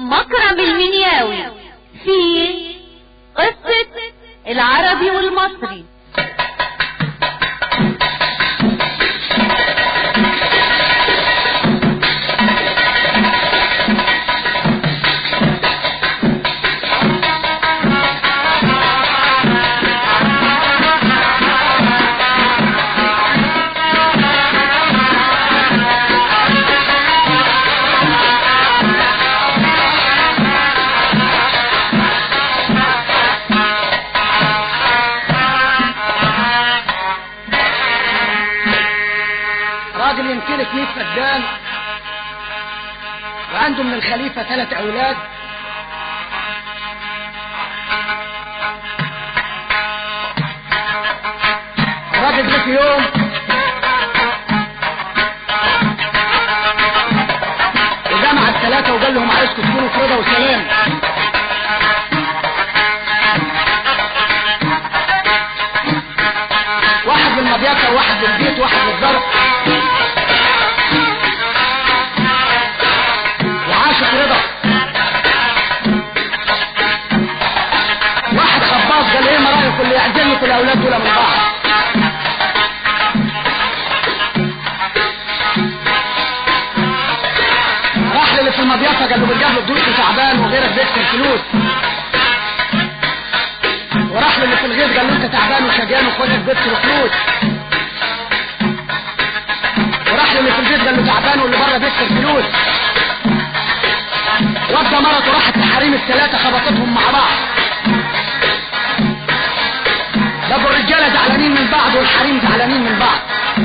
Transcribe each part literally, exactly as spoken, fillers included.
مكرم المنياوي في قصة العربي والمصري. يمتلك مية فدان وعنده من الخليفة ثلاث أولاد. الراجل جه في يوم وجمع الثلاثة وقال لهم عايزكم تكونوا في رضا وسلام. واحد للمضيافة وواحد للبيت وواحد للظرف، وعاشت رضا. واحد خباص قال ايه ما رايكم اللي يعزلني كل الاولاد دول من بعض. راح للي في المضيافة قال له بالجهل الدروس تعبان وغيرك بيكسر فلوس. وراح للي في الغيط قال له انت تعبان وشجان واخواتك بيكسروا فلوس. وراح للي في البيت قال له تعبان واللي بره بيكسر فلوس. ودى مرته راحت الحريم الثلاثة خبطتهم مع بعض. بقوا الرجالة زعلانين من بعض والحريم زعلانين من بعض.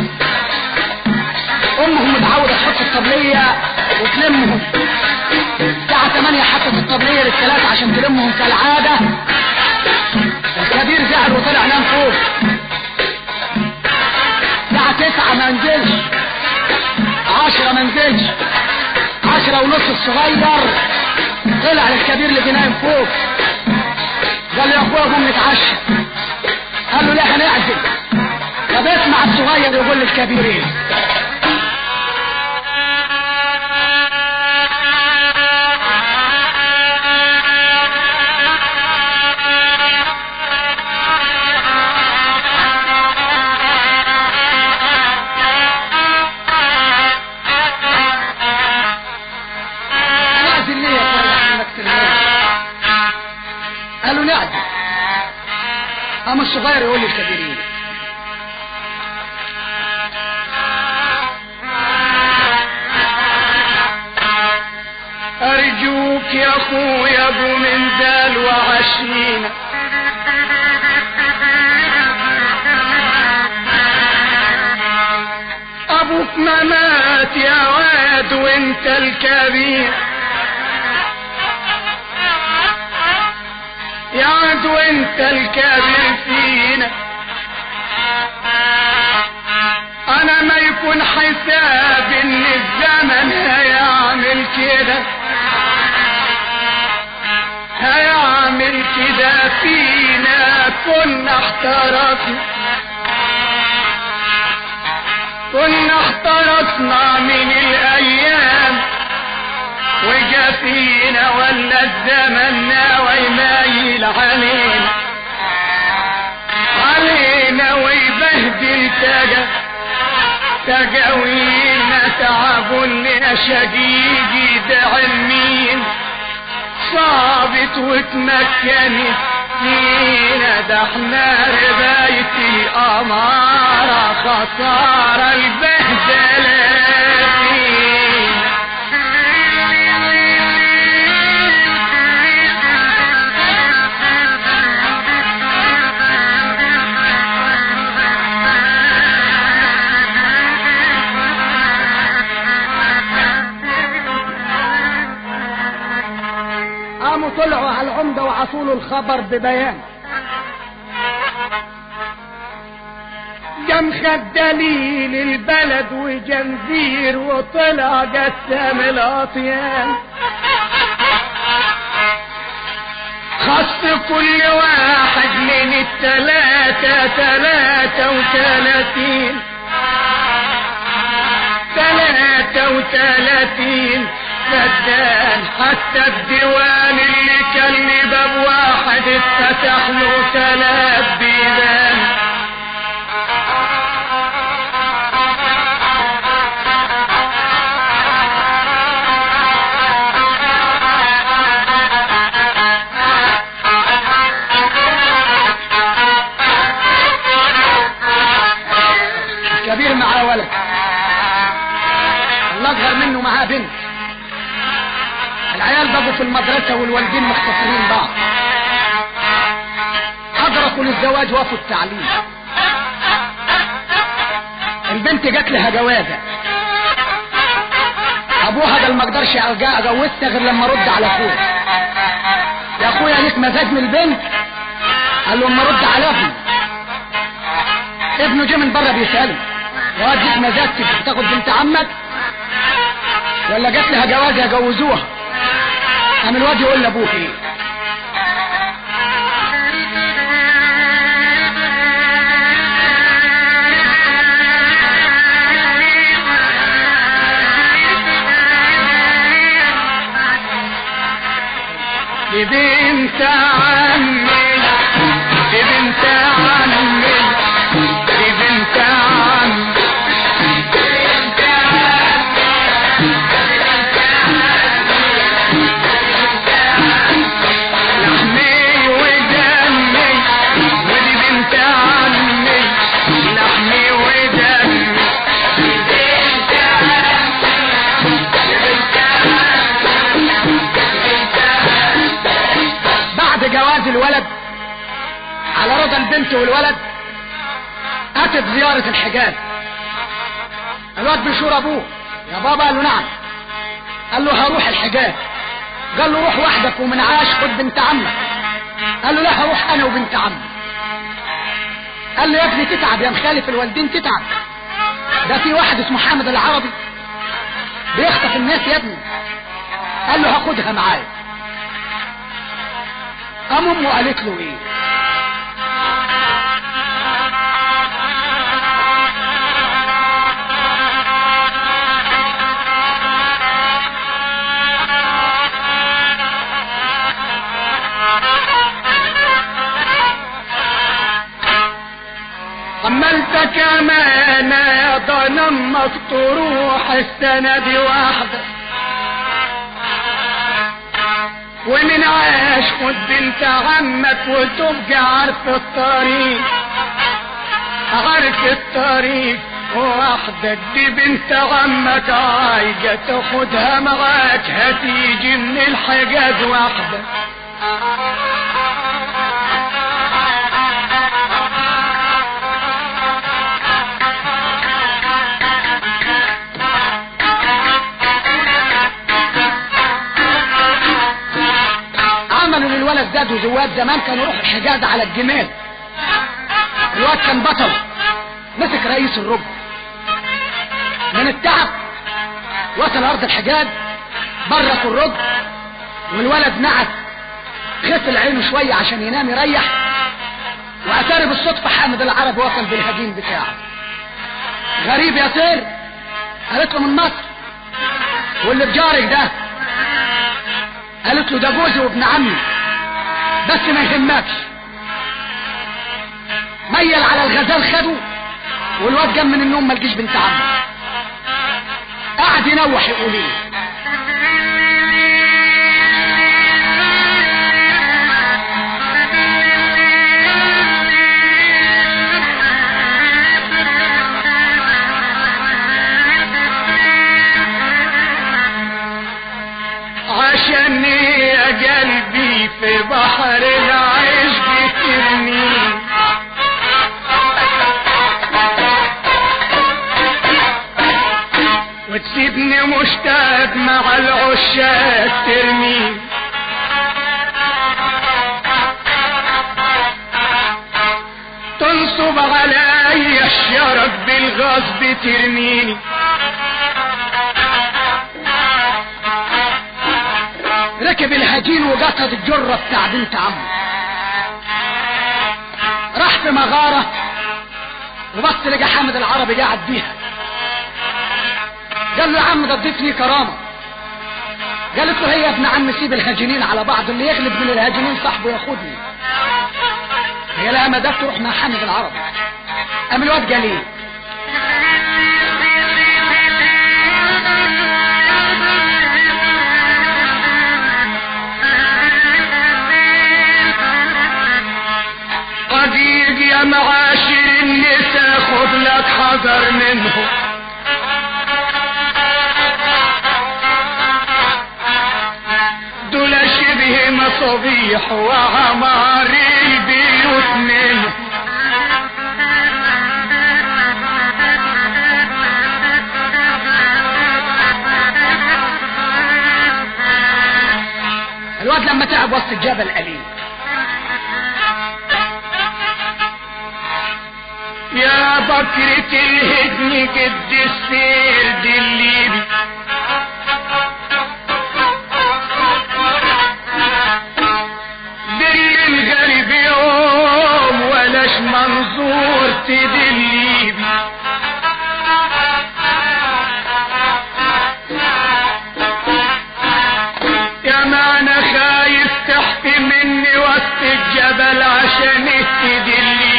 امهم متعودة تحط الطبلية وتلمهم. الساعة تمانية حطت الطبلية للثلاثة عشان تلمهم كالعادة. الكبير زعل وطلع نام فوق. الساعة تسعة ما نزلش، عشرة ما نزلش، عشرة ونص الصغير طلع للكبير اللي بينام فوق. قال له يا اخويا قوم نتعشى. قال له ليه هنعزل؟ طب اسمع الصغير يقول للكبير ايه. قالوا نعدل. قام الصغير يقول للكبيرين ارجوك يا اخويا ابو من دال وعشرين ابوك ما مات يا واد وانت الكبير يا عد وانت الكبير فينا. انا ما يكون حساب ان الزمن هيعمل كده هيعمل كده فينا. كنا احترسنا كنا احترسنا من الايام وجا فينا ولا الزمن ناوي مايل علينا علينا ويبهدل تجا تجاوينا تعب لنا شقيقي ده علمين صابت وتمكنت فينا. ده احنا رباية الأمارة خسارة البهدلة فينا. قاموا طلعوا على العمدة وعطوله الخبر ببيان. جم خد دليل البلد وجنزير وطلع قسم الاطيان. خص كل واحد من التلاتة تلاتة وتلاتين تلاتة وتلاتين فدان حتى الديوان اللي كان لي باب واحد اتفتح له ثلاث بيبان. كبير معاه ولد، الاصغر منه معاه بنت. العيال بقوا في المدرسة والوالدين مختصرين بعض، أدركوا للزواج وافوا التعليم. البنت جات لها جوازة، أبوها قال ما اقدرش أجوزها غير لما أرد على أخويا. يا أخويا ليك مزاج من البنت؟ قال له اما أرد على ابني. ابنه جه من بره بيسأله يا واد ليك مزاج تاخد بنت عمك ولا جات لها جوازة يجوزوها؟ قام الواد يقول لابوه ايه؟ دي بنت عمي، دي بنت عمي، دي بنت عمي، جواز الولد على رضا البنت والولد اتت زيارة الحجاز. الواد بيشور ابوه يا بابا، قال له نعم. قال له هروح الحجاز. قال له روح وحدك ومن عاش خد بنت عمك. قال له لا هروح انا وبنت عمي. قال له يا ابني تتعب يا مخالف الوالدين تتعب، ده في واحد اسمه حامد العربي بيخطف الناس يا ابني. قال له هاخدها معايا. قام امه قالت له ايه؟ اما انت كمان يا ضنمك تروح السنة دي واحدة ومن عاش خد بنت عمك وتبقى عارف الطريق، عارف الطريق وحدك. دي بنت عمك عايجة تاخدها معاك هتيجي من الحجاز وحدك. الولد زادوا زواد زمان كانوا يروحوا الحجاز على الجمال. الواد كان بطل، مسك رئيس الركن من التعب، وصل ارض الحجاز بركوا الركن والولد نعس غسل عينه شويه عشان ينام يريح، واتاري بالصدفه حامد العربي وصل بالهجين بتاعه. غريب يا سير، قالت له من مصر. واللي بجارك ده؟ قالت له ده جوزي وابن عمي بس ما يهمكش. ميل على الغزال خده والواد جاب من النوم ما لقيش بنت عمه. قعد ينوح يقول ايه؟ عشاني يا قلبي في بحر العيش بترمي، وتسيبني مشتاق مع العشاق ترمي. تنصب علي الشرق بالغصب ترميني، ركب الهجين وقصد الجرة بتاع بنت عمه. راح في مغارة وبص لقى حامد العربي قاعد بيها. قال له يا عم ده تضيف لي كرامة. قالت له هي يا ابن عم سيب الهاجنين على بعض، اللي يغلب من الهاجنين صاحبه ياخدني. هي لها مدام تروح مع حامد العربي. قام الواد قال ايه؟ قديق يا معاشر النساء خذ لك حذر منه، دول شبه مصابيح وعمار البيوت منه. الواد لما تعب وسط الجبل قليل يا بكرة الهدن قد السير دليبي، دل الغريب يوم ولاش منظور تدليبي، يا ما انا خايف تحت مني وسط الجبل عشان تدليبي.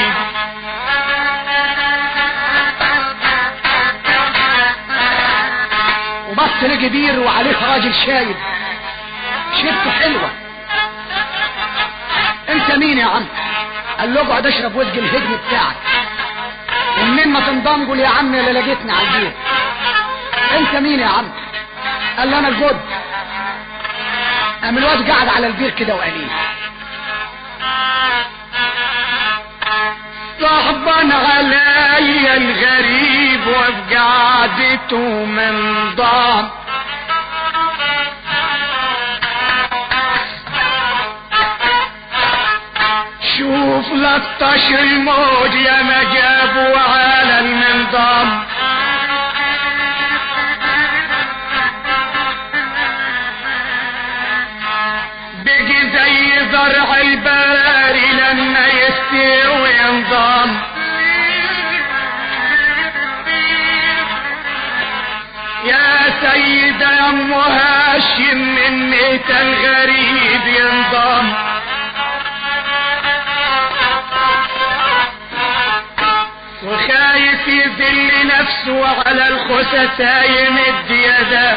بص لقي بير وعليه راجل شايب شربته حلوه. انت مين يا عم؟ قال له اقعد اشرب واسقي الهجن بتاعك، ومنين ما تنضم قول يا عم اللي لقيتني على البير. انت مين يا عم؟ قال له انا الجد. قام الواد قعد على البير كده وقال ايه؟ صعبا عليا الغريب وفي قعدته من ضام، شوف لطش الموج يا ما جابوا على المنظام، بقي زي زرع الباري لما يستوي وينضام. يا سيدة يا ام هاشم من ميت الغريب ينضام، وخايف يذل نفسه على الخسساء يمد يده،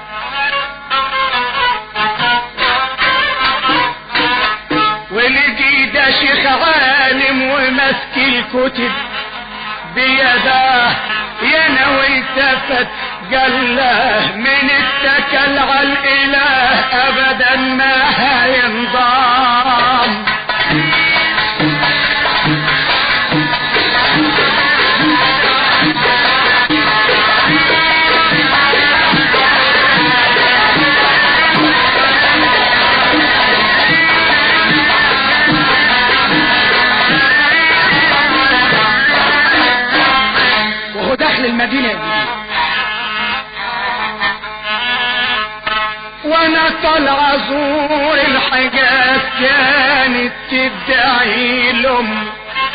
ولقي ده شيخ عالم ومسك الكتب بيده، ينوي التفت قال له من اتكل على الاله ابدا ما هينضام. وهو داخل المدينة الجديدة وانا طالع ازور الحاجات كانت تدعي لهم،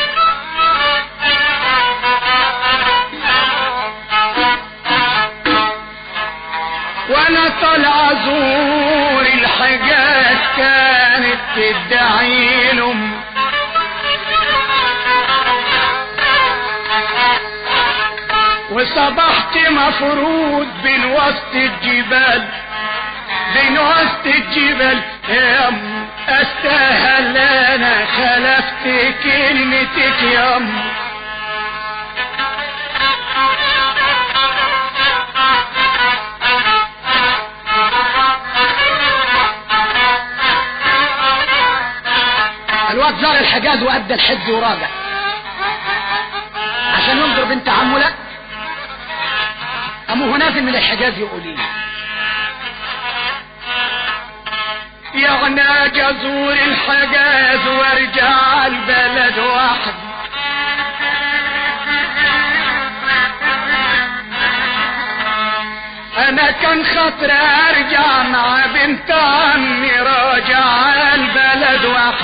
وانا طالع ازور الحاجات كانت تدعي لهم، وصبحت مفروض بين وسط الجبال، بين وسط الجبال يم استاهل انا خلفت كلمتك يم. الواد زار الحجاز وادى الحج وراجع عشان ينظر بنت عمه. لا امه نازل من الحجاز يقول ايه؟ يعني جزور الحجاز وارجع البلد واحد، انا كان خطر ارجع مع بنت عمي راجع البلد واحد.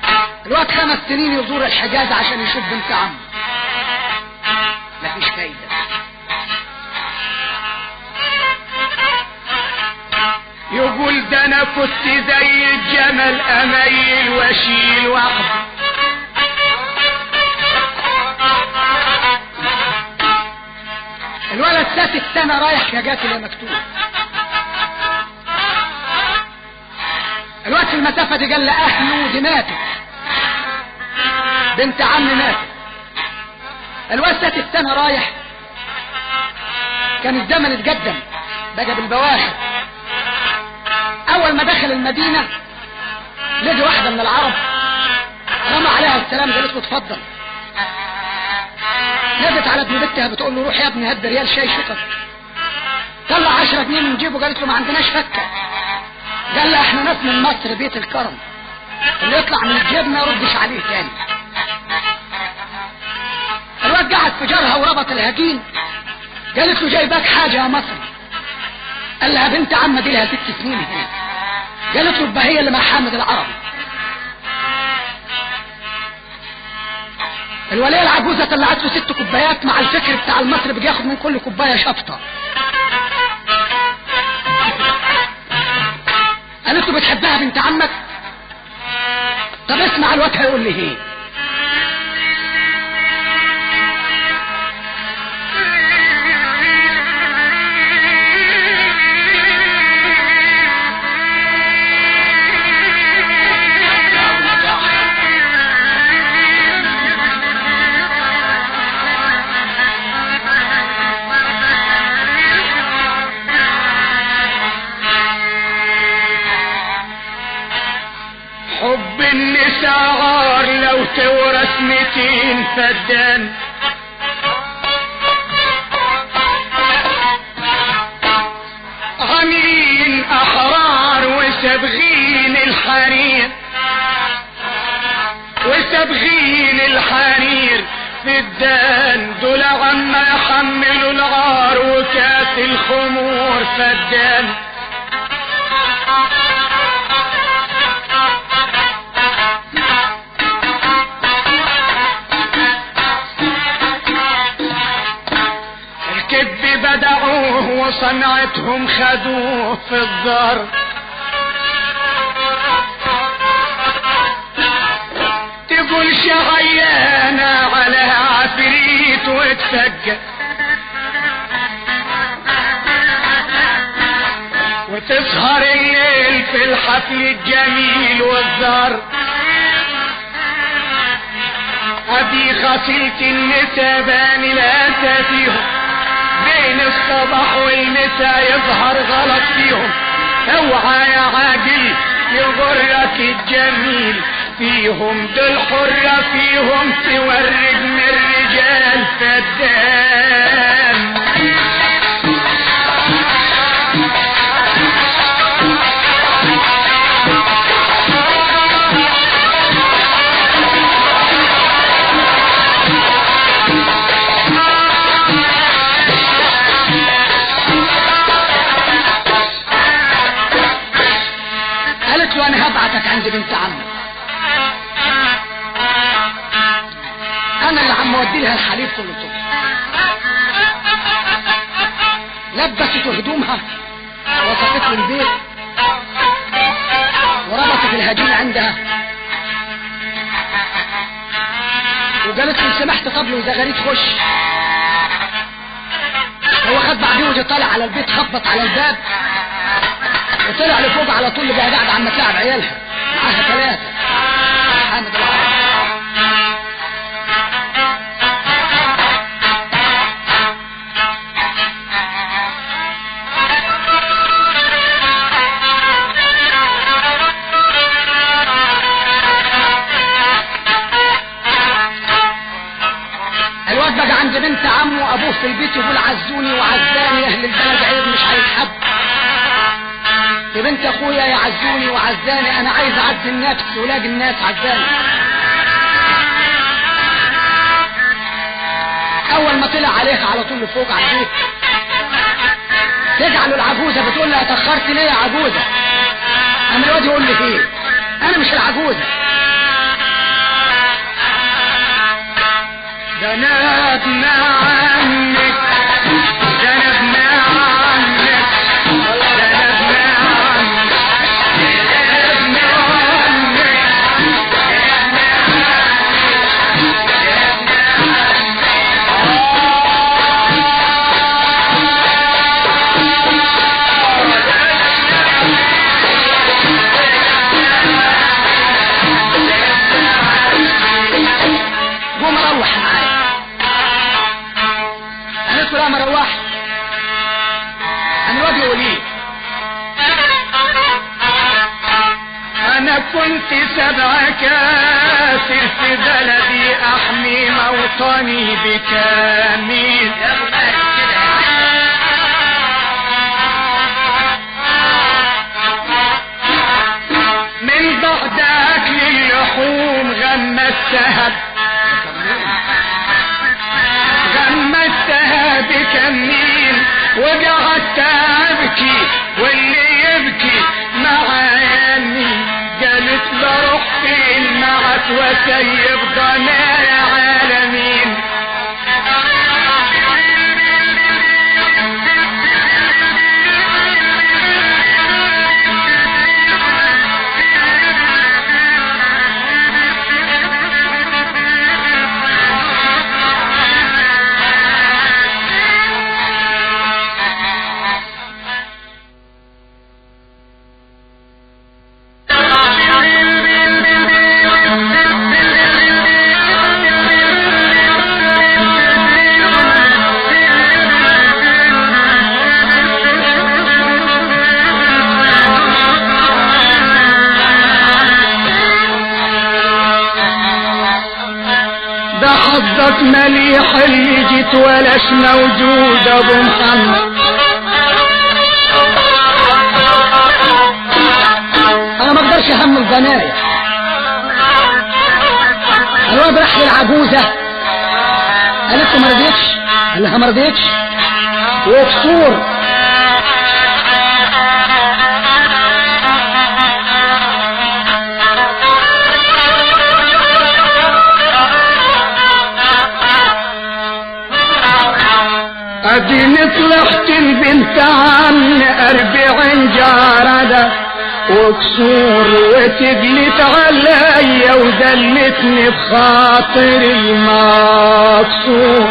الواد خمس سنين يزور الحجاز عشان يشوف بنت عمه، مفيش فايدة. انا كنت زي الجمل اميل واشيل وحدي. الولد سات السنة رايح يا اللي مكتوب. الوقت في المسافة دي قال لأهله دي ماتت، بنت عمي ماتت. الوقت سات السنة رايح، كان الزمن اتقدم بقى بالبواخر. اول ما دخل المدينة لقي واحدة من العرب رمى عليها السلام، قالت له اتفضل. نادت على ابن بنتها بتقول له روح يا ابني هات ريال شاي شكر. طلع عشرة جنيه من جيبه، قالت له ما عندناش فكة. قال لها احنا ناس من مصر بيت الكرم، اللي يطلع من الجيب ما يردش عليه تاني. الواد قعد في جارها وربط الهجين. قالت له جايباك حاجة يا مصر؟ قال لها بنت عمة دي لها ست سنين هنا. قالت له هي اللي مع حامد العربي. الولية العجوزة طلعت له ست كوبايات مع الفكر بتاع المصري بياخد من كل كوباية شفطة. قالت له بتحبها بنت عمك؟ طب اسمع الواد هيقول لي ايه. حب النساء عار لو تورث ميتين فدان. غامرين احرار وسابغين الحرير، وسابغين الحرير في الدان. دول عما يحملوا العار وكاس الخمور فدان. الكذب بدعوه وصنعتهم خدوه في الدار. تقول شغيانة على عفريت وتفجأ، وتسهر الليل في الحفل الجميل والزار. ابي غسلت النساء باني لا فيهم، بين الصباح والمساء يظهر غلط فيهم. اوعى يا عاجل يغرك الجميل فيهم، دول حرة فيهم تورد من الرجال فدان. قالت له انا هبعتك عند بنت عمك، انا اللي عم اودي لها الحليب كل صبح. لبست هدومها وصفت للبيت وربطت الهجين عندها، وقالت له سمحت طبل وزغاريت خش. هو خد بعديه وجا طالع على البيت، خبط على الباب وطلع لفوق على طول. بقى قاعد عم تلعب عيالها معاها ثلاثة حامد العربي. الواد بقى عند بنت عمه، ابوه في البيت يقول عزوني وعزاني، اهل البلد عيب مش هيتحب. يا بنت اخويا يا عزوني وعزاني، انا عايز اعزي النفس ولاقي الناس عزاني. اول ما طلع عليها على طول لفوق على البيت، تجعله العجوزه بتقول لها اتاخرت ليه يا عجوزه؟ اما الواد يقول لي ايه؟ انا مش العجوزه، ده انا ابن عمك، ده انا ابن عمك، ده انا ابن عمك، السلامة روحت. أنا الواد يقولي انا كنت سبع كاسر في بلدي احمي موطني بكامل. من بعد اكل اللحوم غمستها غمستها بكمين وقعدت ابكي واللي يبكي مع عيني. قالت بروح فين معك وسيب ضمير عالمين. حظك مليح اللي جيت ولاش موجود ابو محمد. انا ما اقدرش احمل ضنايا. الواد راح للعجوزه قالت له ما رضيتش، قال لها ما رضيتش وكسور. اديني طلعت البنت عن اربعين جارده وكسور وتجلت عليا ودلتني بخاطري مكسور.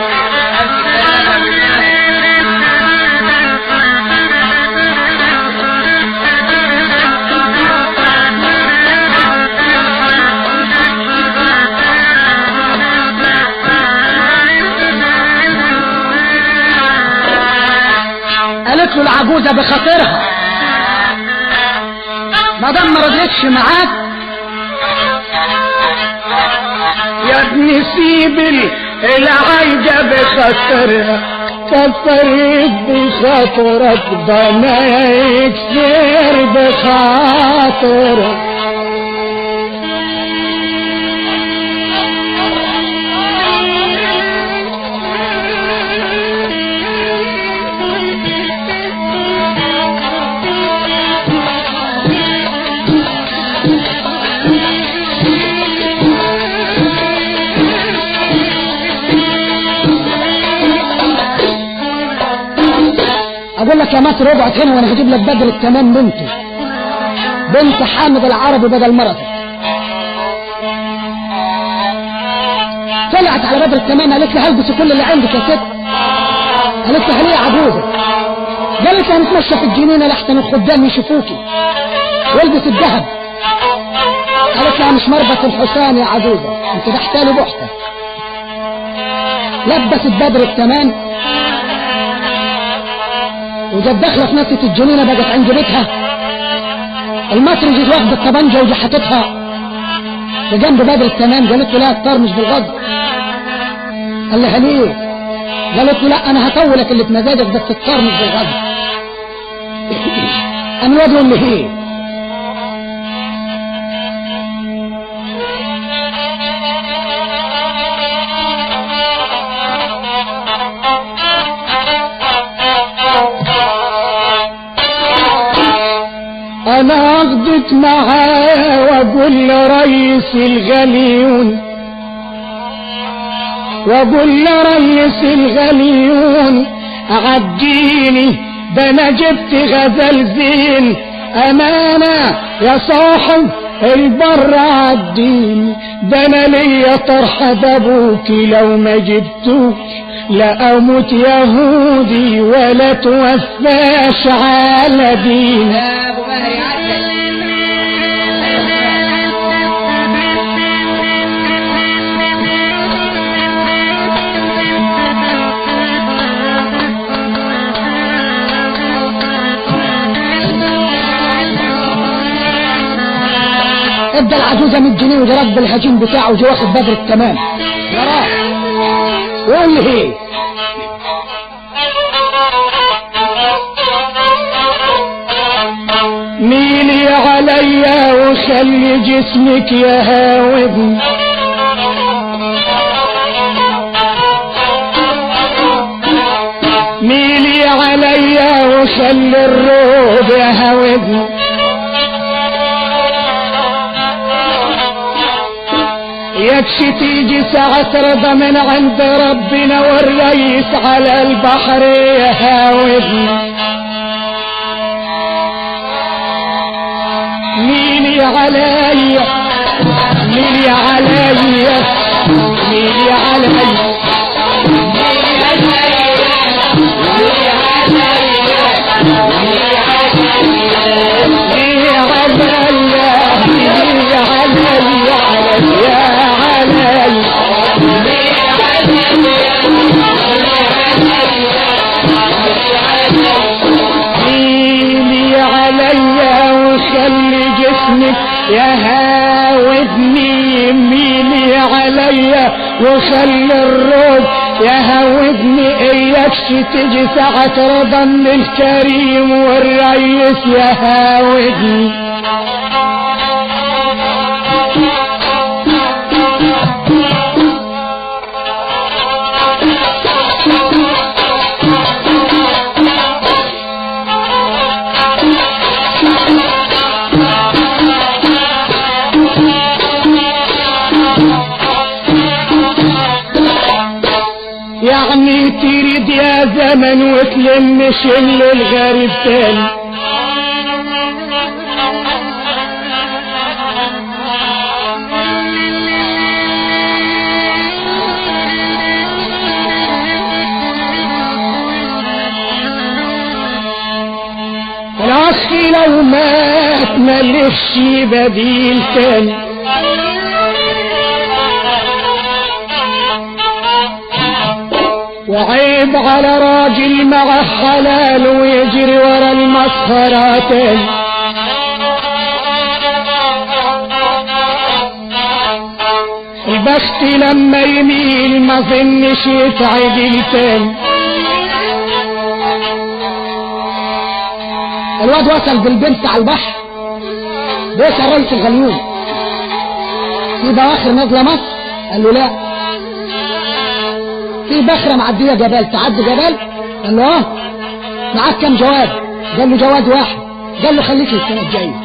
قالت له العجوزه بخاطرها ما دام ما رضيتش معاك يا ابني سيب العايده بخاطرها. كفرت بخاطرك ده ما يكسر بخاطرك. اقول لك يا مصر اقعد هنا وانا هجيب لك بدر التمام بنته بنت حامد العربي بدل مرته. طلعت على بدر التمام قالت لي هلبس كل اللي عندك يا ست. قالت لها ليه يا عجوزه؟ قالت لها هنتمشى في الجنينه لحسن الخدام يشوفوكي والبس الذهب. قالت لها مش مربط الحسان يا عجوزه انت تحتالي بحته. لبست بدر التمام وجت داخله في ناحيه الجنينه بقت عند بيتها. المصري جت واخده الطبنجه وجت حاططها في جنب بدر التمام. قالت له لا الطار مش بالغضب. قال لها ليه؟ قالت له لا انا هطولك اللي في مزاجك بس الطار مش بالغضب. قام الواد يقول لي ايه؟ انا اخدت معاه واقول لريس الغليون واقول لريس الغليون عديني ده انا جبت غزل زين. امانه يا صاحب البر عديني ده انا ليا طرحه ابوكي لو ما جبتوك لا اموت يهودي ولا توفاش على دين. وادى العجوزة مية جنيه وجرد بالهجين بتاعه وجي واخد بدر التمام يا راح وقول لي ايه ميلي عليا وخلي جسمك يهاودني ميلي عليا وخلي الروب يهاودني يكشي تيجي ساعة رضا من عند ربنا والريس على البحر يهاودني ميلي عليا ميلي عليا ميلي عليا يهاودني ميلي عليا وخلي الروب يهاودني اياكش تجي ساعة رضا من الكريم والريس يهاودني يعني تريد يا زمن وتلم شل الغريب تاني العصر لو مات ملفش بديل تاني وعيب على راجل مع حلال ويجري ورا المسخرات البخت لما يميل ما ظنش يتعدل تاني الواد وصل بالبنت على البحر بيسأل رئيس الغليون في بواخر نازله مصر قال له لا في بخرة معدية جبال تعدي جبال قال له اه معاك كم جواد قال له جواد واحد قال له خليك السنة الجاية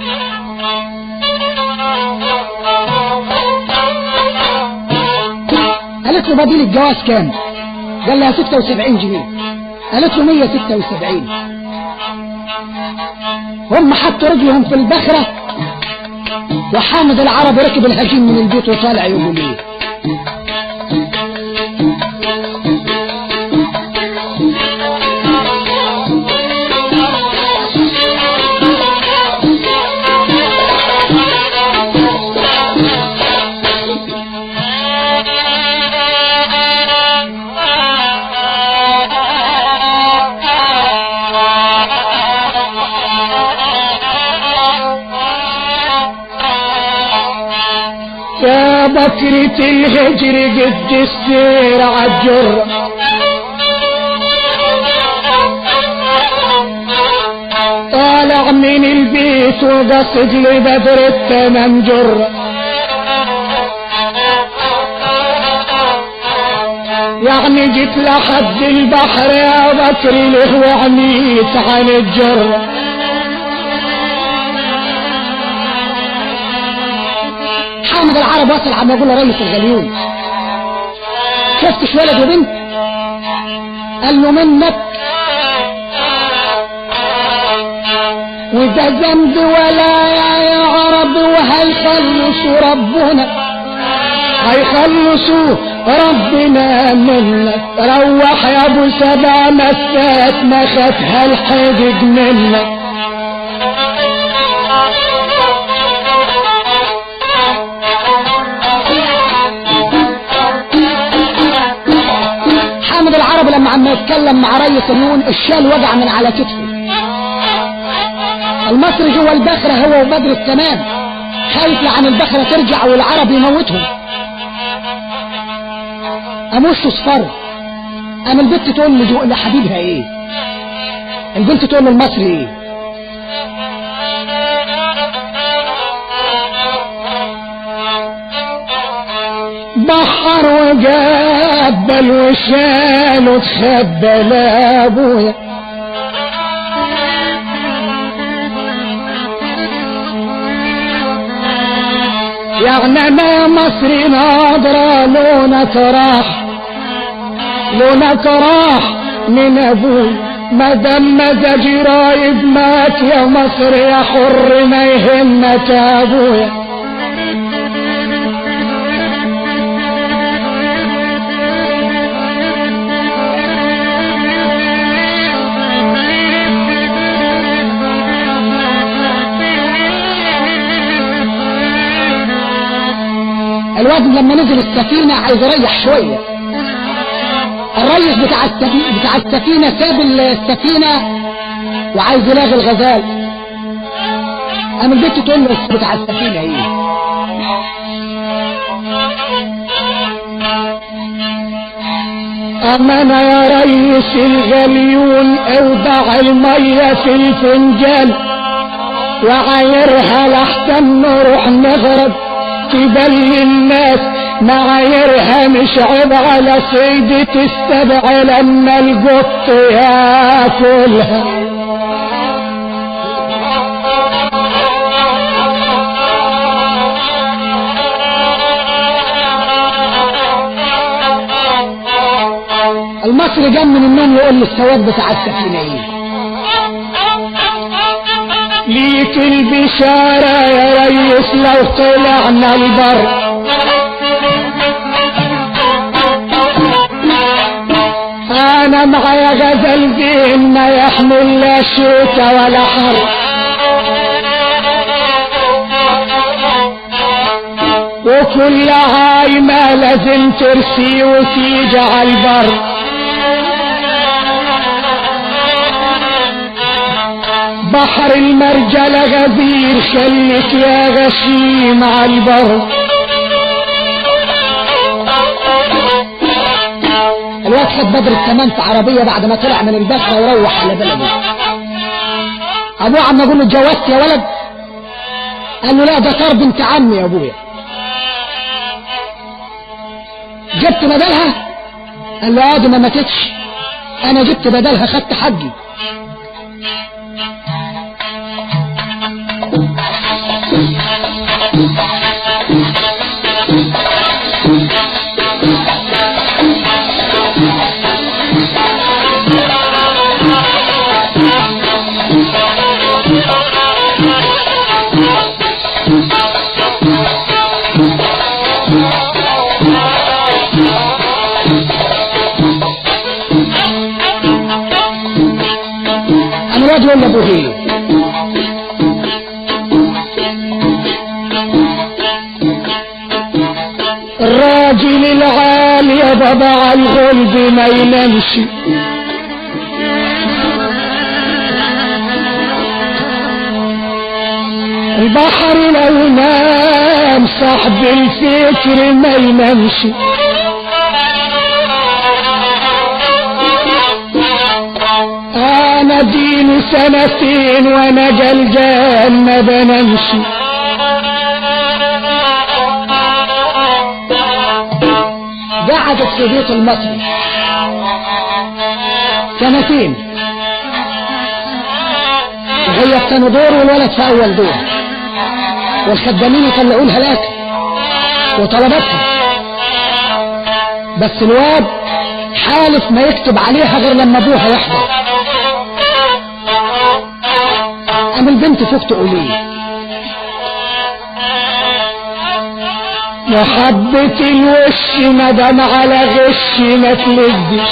قالت له بديل الجواز كام قال لها ستة وسبعين جنيه قالت له مية ستة وسبعين هم حطوا رجلهم في البخرة وحامد العربي ركب الهجين من البيت وطالع يقول ايه يا بكرة الهجر قد السير عالجر طالع من البيت وقصد لبدر التمام جر يعني جيت لحد البحر يا بكر له وعميت عن الجر حامد العرب وصل عم يقول رئيس الغليون شفتش ولد وبنت قال له منك وده ذنب ولا يا عرب وهيخلصوا ربنا هيخلصوا ربنا منك روح يا ابو سبع مسات ما خدها الحجج منك حامد العرب لما عم يتكلم مع ريس النون الشال وجع من على كتفه المصري جوه البخرة هو وبدر التمام خايف لعن البخرة ترجع والعرب يموتهم. قام وشه اصفر. قام البنت تقول لحبيبها ايه؟ البنت تقول للمصري ايه؟ بحر وجبل وشال وتخبى لابويا، يعني انا مصري ناظرة لونك راح، لونك راح من ابوي، مدام مزاجي رايد مات يا مصر يا حر ما يهمك يا ابويا. الواد لما نزل السفينة عايز يريح شوية، الريس بتاع السفينة بتاع السفينة ساب السفينة وعايز يلاغي الغزال. قام البنت تقول له بتاع السفينة ايه؟ امانة يا ريس الغليون اودع المية في الفنجان وعايرها لحسن نروح نغرب تبل الناس، معايرها مش عيب على صيدة السبع لما القط ياكلها. المصري جم من النوم يقول للسواق بتاع السفينة ايه؟ ليك البشارة يا ريس لو طلعنا البر، انا معايا غزل زين ما يحمل لا شتا ولا حر، وكل عايمة لازم ترسي وتيجي على البر. بحر المرجلة غزير خليك يا غشيم على البر. الواد خد بدر التمام في عربية بعد ما طلع من البصرة وروح على بلده. ابوه عم يقول له اتجوزت يا ولد؟ قال له لا ده طار بنت عمي يا ابويا. جبت بدلها؟ قال له اه دي ما ماتتش، انا جبت بدلها خدت حقي. انا الواد ولا ابوه ايه؟ الراجل العالي يا بابا على الغلب ما ينامش، البحر لو نام صاحب الفكر ما ينامش، انا ديني سنتين وانا جلجال ما بنامش، قعدت في بيت المصري سنتين وهي في ثاني دور والولد في اول دور، والخدامين يطلعوا لها الاكل وطلباتها، بس الواد حالف ما يكتب عليها غير لما ابوها يحضر. قام البنت فوق تقول ايه؟ محبة الوش مدام على غش ما تلدش،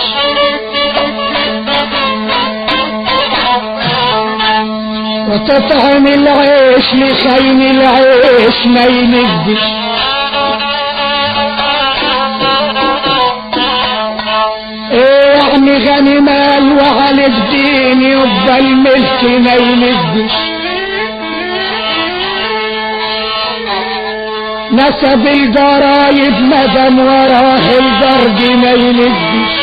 وتطعم العيش لخين العيش ما يندش، ايه يعني غني مال وعليك دين يفضل ملك ما يندش، نسب الجرايد مدام وراه الجرد ما يلدش.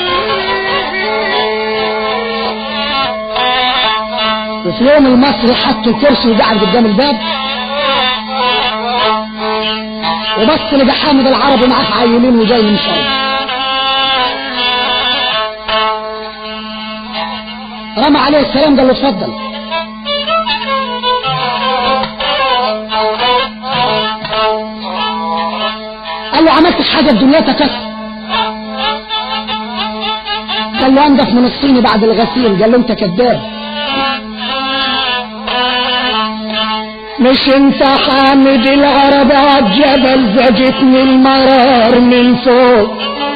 وفي يوم المصري حط الكرسي وقعد قدام الباب وبص لقى حامد العربي معاه عيلين وجاي من شرق. رمى عليه السلام قال له اتفضل. قال له عملتش حاجه في دنيتك اصلا؟ قال له انضف من الصيني بعد الغسيل. قال له انت كذاب، مش انت حامد العرب عالجبل زجتني المرار من فوق.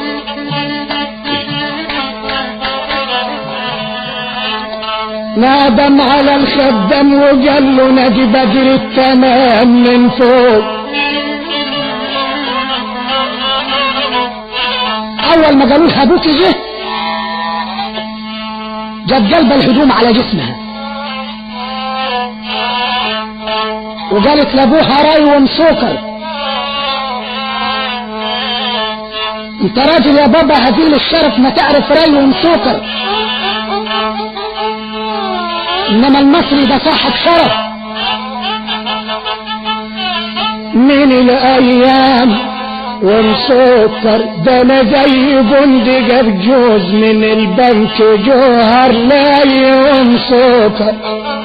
نادم على الخدم وقال له نادي بدر التمام من فوق. اول ما قالوا لها ابوك جه جت قلب الهدوم على جسمها وقالت لابوها راي ومسوكر انت راجل يا بابا هزيل الشرف ما تعرف راي ومسوكر، انما المصري ده صاحب شرف. من الايام ومسكر ده انا زي جندي جاب جوز من البنك جوهر لاي ومسكر.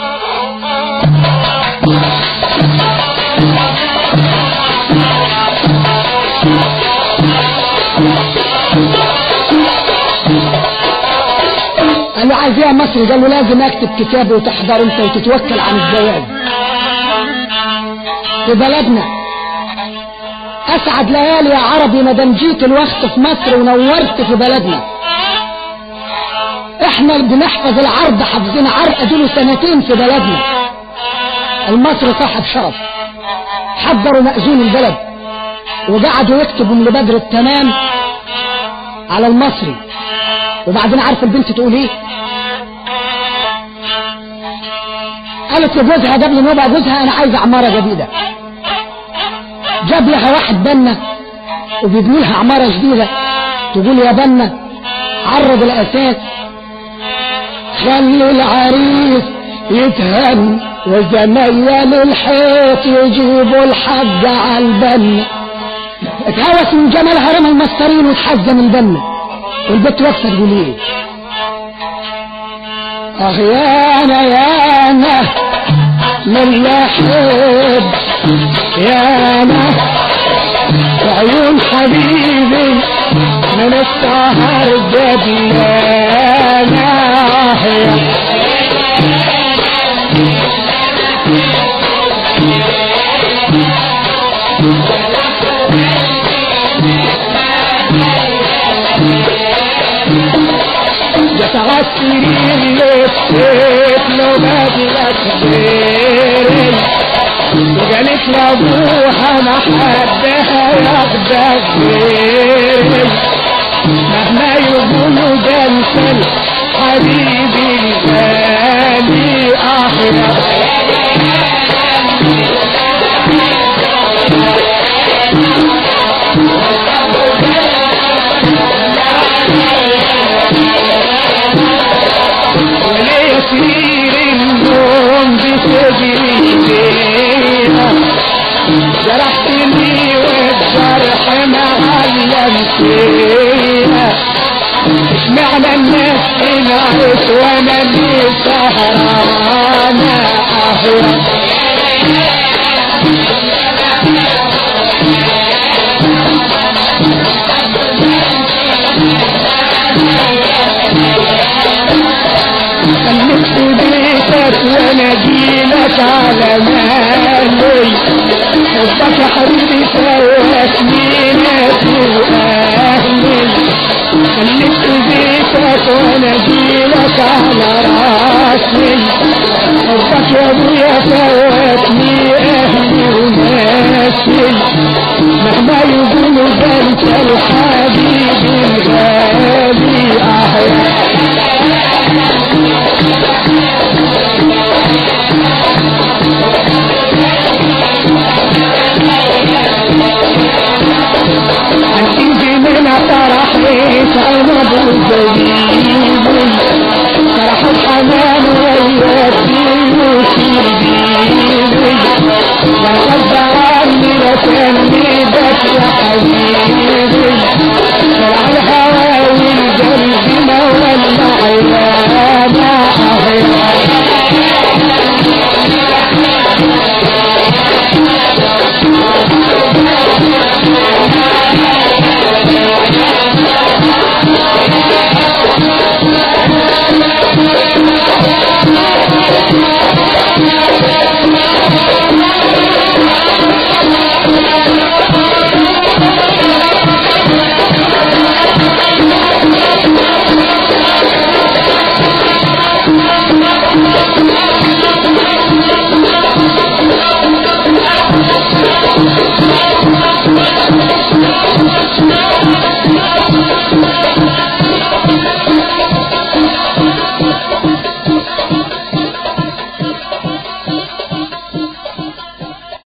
قال له عايز ايه يا مصري؟ قال له لازم اكتب كتابي وتحضر انت وتتوكل عن الزواج في بلدنا. اسعد ليالي يا عربي مادام جيت الوقت في مصر ونورت في بلدنا. احنا بنحفظ العرض حافظين عرق دول سنتين في بلدنا. المصري صاحب شرف. حضروا مأذون البلد وقعدوا يكتبوا من بدر التمام على المصري. وبعدين عارف البنت تقول ايه؟ قالت لجوزها قبل ما يبقى جوزها انا عايزه عماره جديده. جاب لها واحد بنا وبيبني لها عماره جديده. تقول يا بنا عرض الاساس خلي العريس يتهن وزميل الحيط يجيبوا الحج على البنا. اتهوس من جمالها رمى المسطرين واتحزم البنا. والبنت واقفه تقول ايه؟ اه يانا يانا من يحب يانا عيون حبيبي من السهر جبلانا. يتغسلين لبسيت لو بدلك خير وقالت لابوها ما حدها ياخدك غير مهما يقولوا ده انت حبيبي الغالي احلى. وليسير النوم بتجري لينا جرحتني والجرح معلم فينا. اشمعنى الناس انعت وانا اللي سهرانة اهلا. خليك في بيتك وانا اجيلك على مالي. حبك يا حبيبي فوتني ناسي واهلي. خليك في بيتك وانا اجيلك على راسي. حبك يا ابويا فوتني اهلي وناسي. مهما يقولوا ده انت الحبيب الغالي.